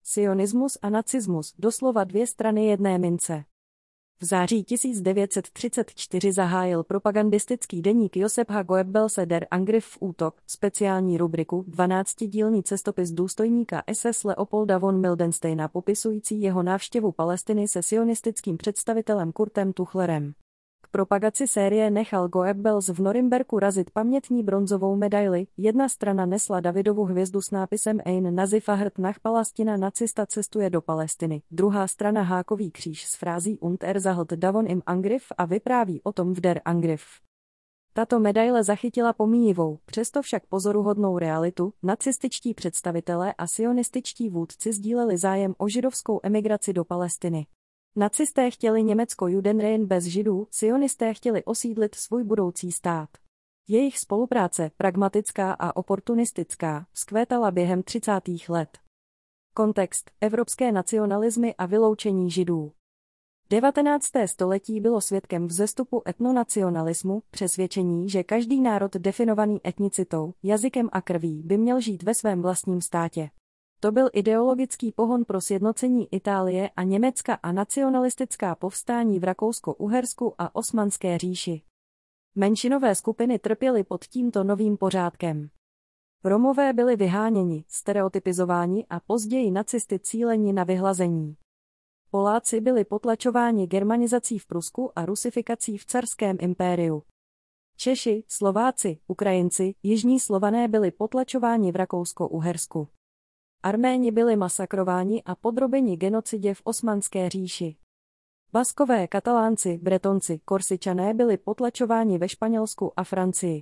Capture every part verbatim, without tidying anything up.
Sionismus a nacismus, doslova dvě strany jedné mince. V září tisíc devět set třicet čtyři zahájil propagandistický deník Josefa Goebbelse Der Angriff v útok, speciální rubriku, dvanáctidílný cestopis důstojníka S S Leopolda von Mildensteina popisující jeho návštěvu Palestiny se sionistickým představitelem Kurtem Tuchlerem. K propagaci série nechal Goebbels v Norimberku razit pamětní bronzovou medaili, jedna strana nesla Davidovu hvězdu s nápisem Ein Nazifahrt nach Palastina, nacista cestuje do Palestiny, druhá strana hákový kříž s frází Und er zahlt davon im Angriff a vypráví o tom v Der Angriff. Tato medaile zachytila pomíjivou, přesto však pozoruhodnou realitu, nacističtí představitelé a sionističtí vůdci sdíleli zájem o židovskou emigraci do Palestiny. Nacisté chtěli Německo-Judenrein bez Židů, sionisté chtěli osídlit svůj budoucí stát. Jejich spolupráce, pragmatická a oportunistická, vzkvétala během třicátých let. Kontext, evropské nacionalismy a vyloučení Židů. devatenácté století bylo svědkem vzestupu etnonacionalismu, přesvědčení, že každý národ definovaný etnicitou, jazykem a krví by měl žít ve svém vlastním státě. To byl ideologický pohon pro sjednocení Itálie a Německa a nacionalistická povstání v Rakousko-Uhersku a Osmanské říši. Menšinové skupiny trpěly pod tímto novým pořádkem. Romové byli vyháněni, stereotypizováni a později nacisty cíleni na vyhlazení. Poláci byli potlačováni germanizací v Prusku a rusifikací v carském impériu. Češi, Slováci, Ukrajinci, jižní Slované byli potlačováni v Rakousko-Uhersku. Arméni byli masakrováni a podrobeni genocidě v Osmanské říši. Baskové, Katalánci, Bretonci, Korsičané byli potlačováni ve Španělsku a Francii.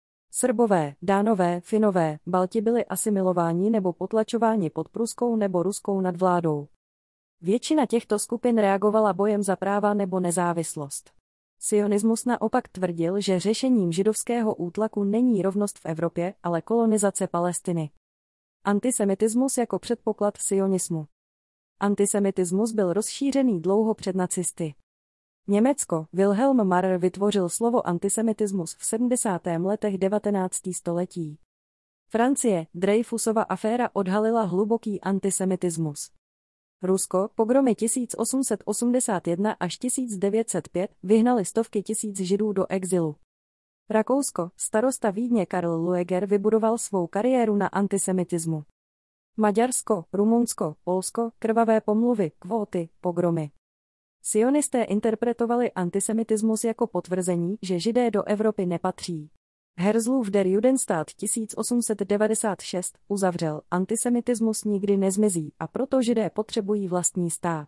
Srbové, Dánové, Finové, Balti byli asimilováni nebo potlačováni pod pruskou nebo ruskou nadvládou. Většina těchto skupin reagovala bojem za práva nebo nezávislost. Sionismus naopak tvrdil, že řešením židovského útlaku není rovnost v Evropě, ale kolonizace Palestiny. Antisemitismus jako předpoklad sionismu. Antisemitismus byl rozšířený dlouho před nacisty. Německo, Wilhelm Marr vytvořil slovo antisemitismus v sedmdesátých letech devatenáctého století. Francie, Dreyfusova aféra odhalila hluboký antisemitismus. Rusko, pogromy tisíc osm set osmdesát jedna až tisíc devět set pět, vyhnali stovky tisíc Židů do exilu. Rakousko, starosta Vídně Karl Lueger vybudoval svou kariéru na antisemitismu. Maďarsko, Rumunsko, Polsko, krvavé pomluvy, kvóty, pogromy. Sionisté interpretovali antisemitismus jako potvrzení, že Židé do Evropy nepatří. Herzlův Der Judenstaat tisíc osm set devadesát šest uzavřel, antisemitismus nikdy nezmizí a proto Židé potřebují vlastní stát.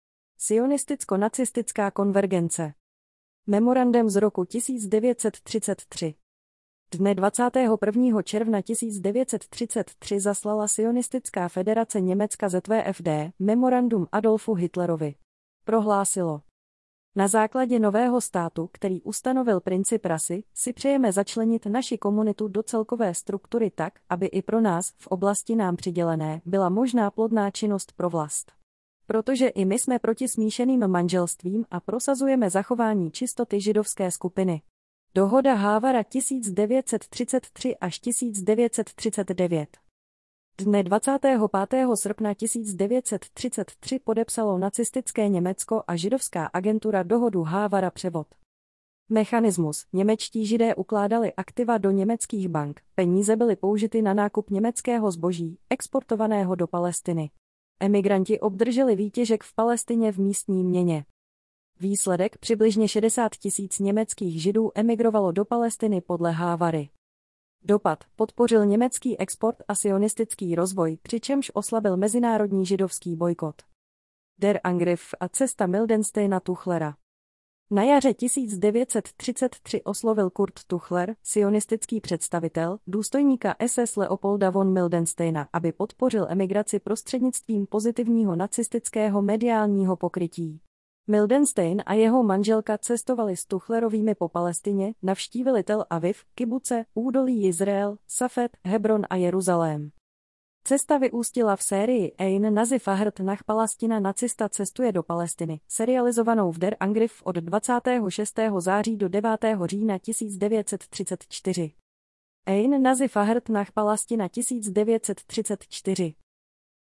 Sionisticko-nacistická konvergence. Memorandum z roku tisíc devět set třicet tři. Dne dvacátého prvního června tisíc devět set třicet tři zaslala sionistická federace Německa Z V F D memorandum Adolfu Hitlerovi. Prohlásilo: na základě nového státu, který ustanovil princip rasy, si přejeme začlenit naši komunitu do celkové struktury tak, aby i pro nás, v oblasti nám přidělené, byla možná plodná činnost pro vlast. Protože i my jsme proti smíšeným manželstvím a prosazujeme zachování čistoty židovské skupiny. Dohoda Hávara tisíc devět set třicet tři až tisíc devět set třicet devět. Dne dvacátého pátého srpna tisíc devět set třicet tři podepsalo nacistické Německo a židovská agentura dohodu Hávara převod. Mechanismus. Němečtí Židé ukládali aktiva do německých bank, peníze byly použity na nákup německého zboží, exportovaného do Palestiny. Emigranti obdrželi výtěžek v Palestině v místní měně. Výsledek: přibližně šedesát tisíc německých Židů emigrovalo do Palestiny podle Hávary. Dopad: podpořil německý export a sionistický rozvoj, přičemž oslabil mezinárodní židovský bojkot. Der Angriff a cesta Mildensteina Tuchlera. Na jaře tisíc devět set třicet tři oslovil Kurt Tuchler, sionistický představitel, důstojníka S S Leopolda von Mildensteina, aby podpořil emigraci prostřednictvím pozitivního nacistického mediálního pokrytí. Mildenstein a jeho manželka cestovali s Tuchlerovými po Palestině, navštívili Tel Aviv, kibuce, údolí Jizrael, Safed, Hebron a Jeruzalém. Cesta vyústila v sérii Ein Nazifahrt nach Palastina, nacista cestuje do Palestiny, serializovanou v Der Angriff od dvacátého šestého září do devátého října tisíc devět set třicet čtyři. Ein Nazifahrt nach Palastina tisíc devět set třicet čtyři.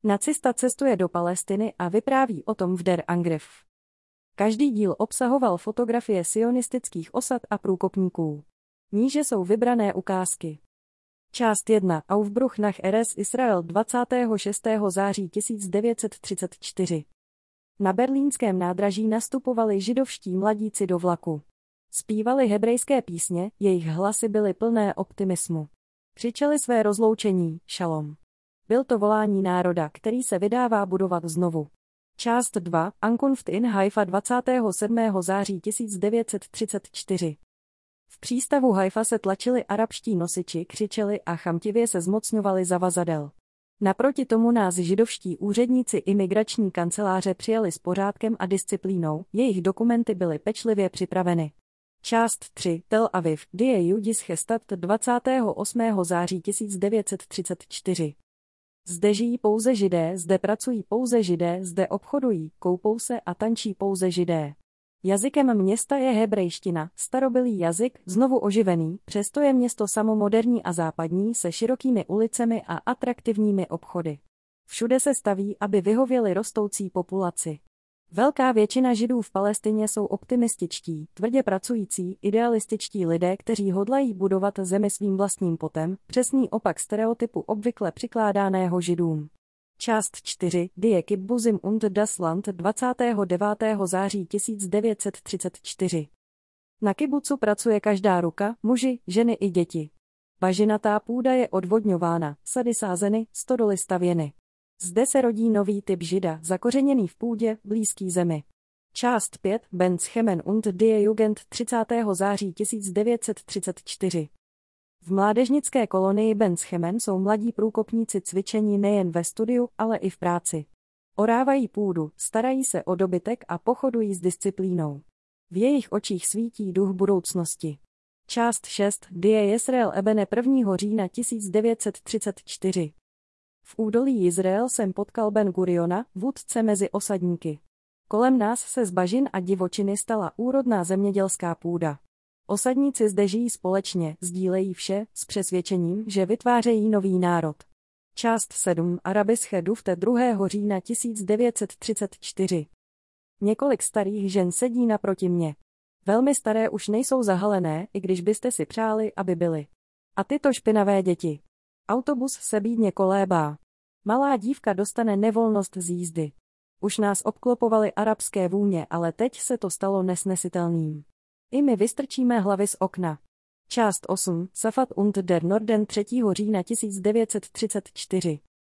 Nacista cestuje do Palestiny a vypráví o tom v Der Angriff. Každý díl obsahoval fotografie sionistických osad a průkopníků. Níže jsou vybrané ukázky. Část jedna. Aufbruch nach Eretz Israel dvacátého šestého září tisíc devět set třicet čtyři. Na berlínském nádraží nastupovali židovští mladíci do vlaku. Zpívali hebrejské písně, jejich hlasy byly plné optimismu. Křičeli své rozloučení, šalom. Byl to volání národa, který se vydává budovat znovu. Část dva. Ankunft in Haifa dvacátého sedmého září tisíc devět set třicet čtyři. V přístavu Haifa se tlačili arabští nosiči, křičeli a chamtivě se zmocňovali zavazadel. Naproti tomu nás židovští úředníci imigrační kanceláře přijali s pořádkem a disciplínou, jejich dokumenty byly pečlivě připraveny. Část tři. Tel Aviv, Die Judische Stadt dvacátého osmého září tisíc devět set třicet čtyři. Zde žijí pouze židé, zde pracují pouze židé, zde obchodují, koupou se a tančí pouze židé. Jazykem města je hebrejština, starobylý jazyk, znovu oživený, přesto je město samo moderní a západní se širokými ulicemi a atraktivními obchody. Všude se staví, aby vyhověli rostoucí populaci. Velká většina Židů v Palestině jsou optimističtí, tvrdě pracující, idealističtí lidé, kteří hodlají budovat zemi svým vlastním potem, přesný opak stereotypu obvykle přikládaného Židům. Část čtyři. Die Kibbuzim und das Land dvacátého devátého září tisíc devět set třicet čtyři. Na kibucu pracuje každá ruka, muži, ženy i děti. Bažinatá půda je odvodňována, sady sázeny, stodoly stavěny. Zde se rodí nový typ žida, zakořeněný v půdě, blízký zemi. Část pět. Benschemen und die Jugend třicátého září tisíc devět set třicet čtyři. V mládežnické kolonii Benschemen jsou mladí průkopníci cvičení nejen ve studiu, ale i v práci. Orávají půdu, starají se o dobytek a pochodují s disciplínou. V jejich očích svítí duch budoucnosti. Část šest. Die Jezreel Ebene prvního října tisíc devět set třicet čtyři. V údolí Jizrael jsem potkal Ben Guriona, vůdce mezi osadníky. Kolem nás se z bažin a divočiny stala úrodná zemědělská půda. Osadníci zde žijí společně, sdílejí vše, s přesvědčením, že vytvářejí nový národ. Část sedm. Arabische Dufte druhého října tisíc devět set třicet čtyři. Několik starých žen sedí naproti mně. Velmi staré už nejsou zahalené, i když byste si přáli, aby byly. A tyto špinavé děti. Autobus se bídně kolébá. Malá dívka dostane nevolnost z jízdy. Už nás obklopovaly arabské vůně, ale teď se to stalo nesnesitelným. I my vystrčíme hlavy z okna. Část osm. Safed und der Norden třetího října tisíc devět set třicet čtyři.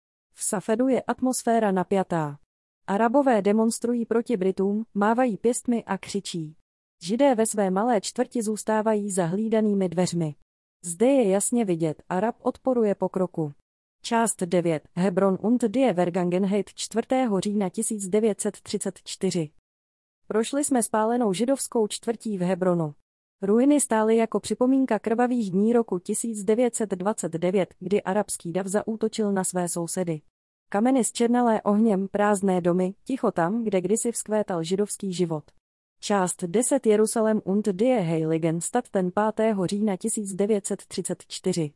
V Safedu je atmosféra napjatá. Arabové demonstrují proti Britům, mávají pěstmi a křičí. Židé ve své malé čtvrti zůstávají za hlídanými dveřmi. Zde je jasně vidět, Arab odporuje pokroku. Část devět. Hebron und die Vergangenheit čtvrtého října tisíc devět set třicet čtyři. Prošli jsme spálenou židovskou čtvrtí v Hebronu. Ruiny stály jako připomínka krvavých dní roku tisíc devět set dvacet devět, kdy arabský dav zaútočil na své sousedy. Kameny zčernalé ohněm, prázdné domy, ticho tam, kde kdysi vzkvétal židovský život. Část deset. Jeruzalém und die Heiligen Stadt ten pátého října tisíc devět set třicet čtyři.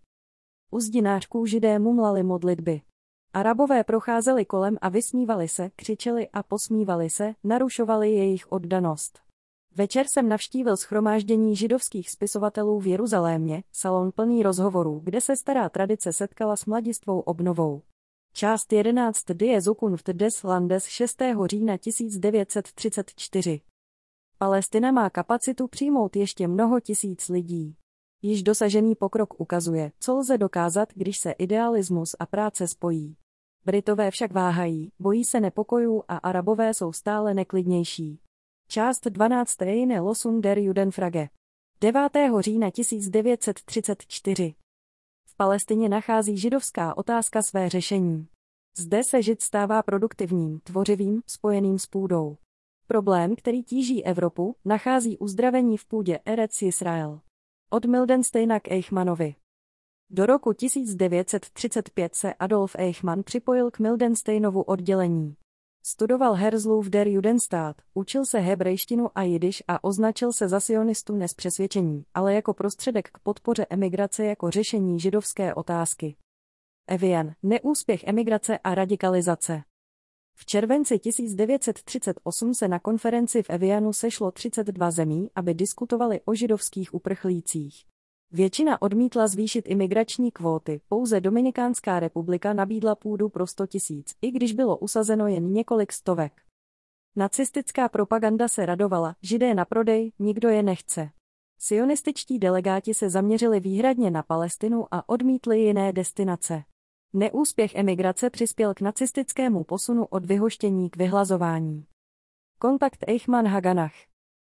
U zdinářků židé mumlali modlitby. Arabové procházeli kolem a vysmívali se, křičeli a posmívali se, narušovali jejich oddanost. Večer jsem navštívil shromáždění židovských spisovatelů v Jeruzalémě, salon plný rozhovorů, kde se stará tradice setkala s mladistvou obnovou. Část jedenáct. Die Zukunft des Landes šestého října tisíc devět set třicet čtyři. Palestina má kapacitu přijmout ještě mnoho tisíc lidí. Již dosažený pokrok ukazuje, co lze dokázat, když se idealismus a práce spojí. Britové však váhají, bojí se nepokojů a Arabové jsou stále neklidnější. Část dvanáct. Eine Losung der Judenfrage. devátého října tisíc devět set třicet čtyři. V Palestině nachází židovská otázka své řešení. Zde se žid stává produktivním, tvořivým, spojeným s půdou. Problém, který tíží Evropu, nachází uzdravení v půdě Eretz Yisrael. Od Mildensteina k Eichmannovi. Do roku tisíc devět set třicet pět se Adolf Eichmann připojil k Mildensteinovu oddělení. Studoval Herzlův Der Judenstaat, učil se hebrejštinu a jidiš a označil se za sionistu ne z přesvědčení, ale jako prostředek k podpoře emigrace jako řešení židovské otázky. Evian, neúspěch emigrace a radikalizace. V červenci tisíc devět set třicet osm se na konferenci v Evianu sešlo třicet dva zemí, aby diskutovali o židovských uprchlících. Většina odmítla zvýšit imigrační kvóty, pouze Dominikánská republika nabídla půdu pro sto tisíc, i když bylo usazeno jen několik stovek. Nacistická propaganda se radovala, Židé na prodej, nikdo je nechce. Sionističtí delegáti se zaměřili výhradně na Palestinu a odmítli jiné destinace. Neúspěch emigrace přispěl k nacistickému posunu od vyhoštění k vyhlazování. Kontakt Eichmann-Haganach.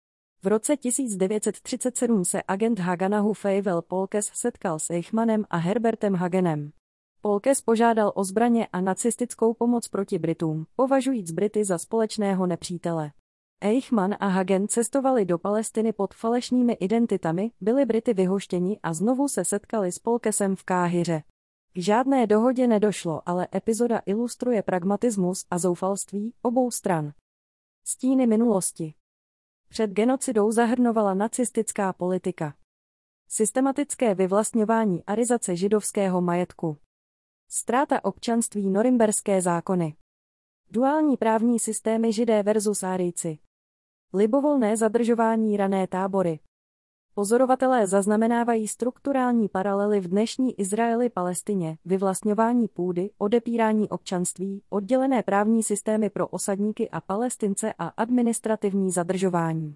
V roce tisíc devět set třicet sedm se agent Haganahu Feivel Polkes setkal s Eichmannem a Herbertem Hagenem. Polkes požádal o zbraně a nacistickou pomoc proti Britům, považujíc Brity za společného nepřítele. Eichmann a Hagen cestovali do Palestiny pod falešnými identitami, byli Brity vyhoštěni a znovu se setkali s Polkesem v Káhiře. K žádné dohodě nedošlo, ale epizoda ilustruje pragmatismus a zoufalství obou stran. Stíny minulosti. Před genocidou zahrnovala nacistická politika. Systematické vyvlastňování arizace židovského majetku. Ztráta občanství norimberské zákony. Duální právní systémy Židé versus Árijci. Libovolné zadržování rané tábory. Pozorovatelé zaznamenávají strukturální paralely v dnešní Izraeli-Palestině, vyvlastňování půdy, odepírání občanství, oddělené právní systémy pro osadníky a Palestince a administrativní zadržování.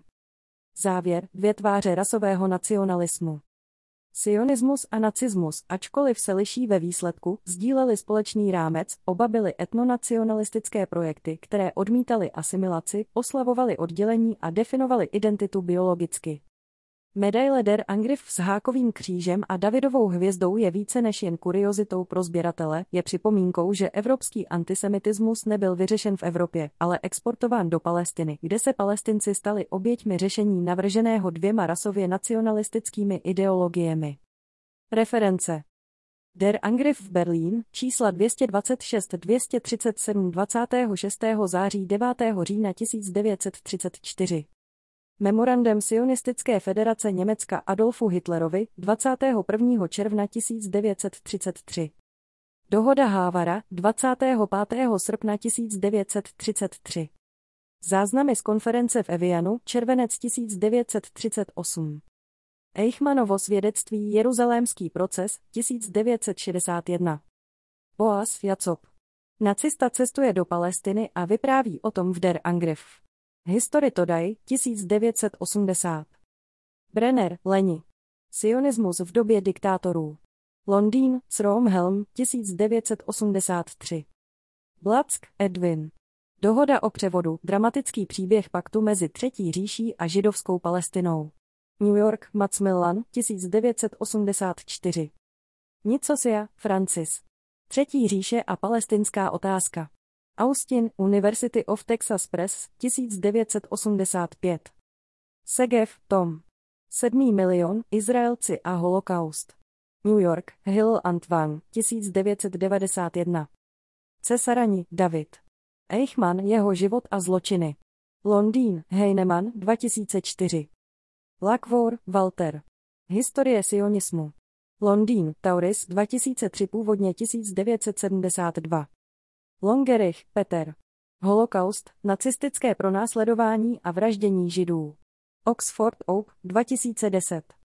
Závěr, dvě tváře rasového nacionalismu. Sionismus a nacismus, ačkoliv se liší ve výsledku, sdíleli společný rámec, oba byly etnonacionalistické projekty, které odmítaly asimilaci, oslavovaly oddělení a definovaly identitu biologicky. Medaile der Angriff s hákovým křížem a Davidovou hvězdou je více než jen kuriozitou pro sběratele, je připomínkou, že evropský antisemitismus nebyl vyřešen v Evropě, ale exportován do Palestiny, kde se Palestinci stali oběťmi řešení navrženého dvěma rasově nacionalistickými ideologiemi. Reference. Der Angriff v Berlín, čísla dvě stě dvacet šest dvě stě třicet sedm dvacátého šestého září devátého října tisíc devět set třicet čtyři. Memorandum Sionistické federace Německa Adolfu Hitlerovi dvacátého prvního června tisíc devět set třicet tři. Dohoda Hávara dvacátého pátého srpna tisíc devět set třicet tři. Záznamy z konference v Evianu červenec tisíc devět set třicet osm. Eichmannovo svědectví Jeruzalémský proces tisíc devět set šedesát jedna. Boaz Jacob. Nacista cestuje do Palestiny a vypráví o tom v Der Angriff. History Today, tisíc devět set osmdesát. Brenner, Leni. Sionismus v době diktátorů. Londýn, Sroomhelm, tisíc devět set osmdesát tři. Black, Edwin. Dohoda o převodu, dramatický příběh paktu mezi Třetí říší a židovskou Palestinou. New York, Macmillan, tisíc devět set osmdesát čtyři. Nicosia, Francis. Třetí říše a palestinská otázka. Austin, University of Texas Press, tisíc devět set osmdesát pět. Segev, Tom. Sedmý milion, Izraelci a holokaust. New York, Hill and Wang, tisíc devět set devadesát jedna. Cesarani, David. Eichmann, jeho život a zločiny. Londýn, Heinemann, dva tisíce čtyři. Lacvour, Walter. Historie sionismu. Londýn, Tauris, dva tisíce tři, původně tisíc devět set sedmdesát dva. Longerich, Peter. Holokaust, nacistické pronásledování a vraždění Židů. Oxford Oak, dva tisíce deset.